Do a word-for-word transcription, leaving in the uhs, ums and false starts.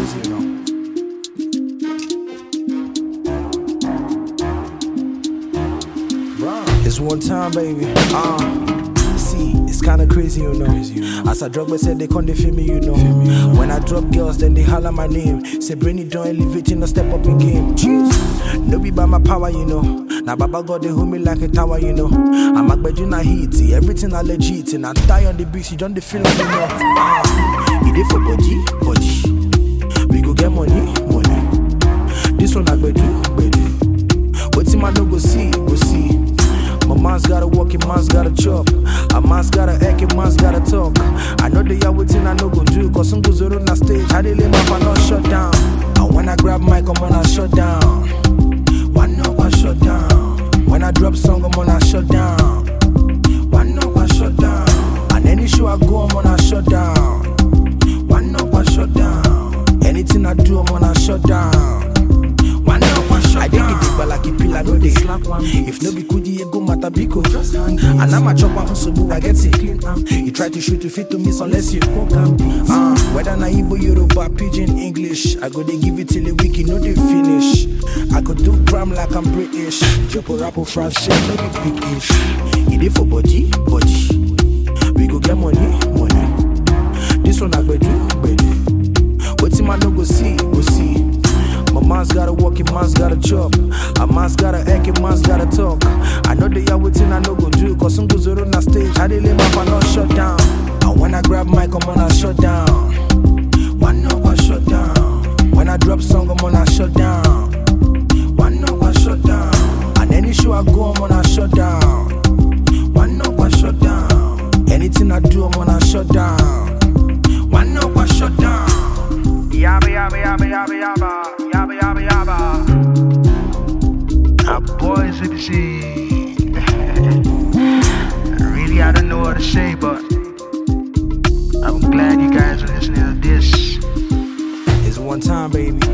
crazy, you know. It's one time, baby. Uh, see, it's kinda crazy, you know. As I drop, they said they can't feel me, you know. When I drop girls, then they holler my name. Say, Brainy, don't elevate, no step up in game. Jeez. No be by my power, you know. Now Baba God, they hold me like a tower, you know. I'm a bed, you not heat, everything I legit. And I die on the beach, you don't the feel like, you know. Uh, it is for body, body. We go get money, money. This one I bedu, bedu. What's in my no go see, go see. My man's gotta walk, your man's gotta chop. A man's gotta act, your man's gotta talk. I know they are waiting, I know go do. Cause some goes on the stage, how they lay my fan not shut down. And when I grab mic, I'm on a shut down. One up, I shut down. When I drop song, I'm on a shut down. One up, I shut down. And any show I go, I'm on a shut down. One up, I shut down. Anything I do, I'm on a shut down. One up, I shut down. I think it but like a pillar, no they slap one. If no be good, you go matabiko. And I'm a chopper, so I get it. You try to shoot to fit to me, so unless you uh, whether na Igbo, Yoruba, Pidgin, English, I go they give it till the week, you know they finish. I could do gram like I'm British. Jopo rapo France, no be big ish. It is for body, body. We go get money, money. This one I go do, bedu. What's in my no go see, go see. My man's gotta walk, your man's gotta chop. A man's gotta act, your man's gotta talk. I know they are waiting, I know go do. Cause some goes on the stage, how they lay my fan not shut down. And when I grab mic, I'm on a shut down. One up, I shut down. When I drop song, I'm on a shut down. One up, I shut down. And any show I go, I'm on a shut down. One up, I shut down. Anything I do, I'm on a shut down. One up, I shut down. Yabba, yabba, yabba, yabba, yabba. Yabba, yabba, yabba. Our boys in the scene. Really, I don't know what to say, but I'm glad you guys are listening to this. It's one time, baby.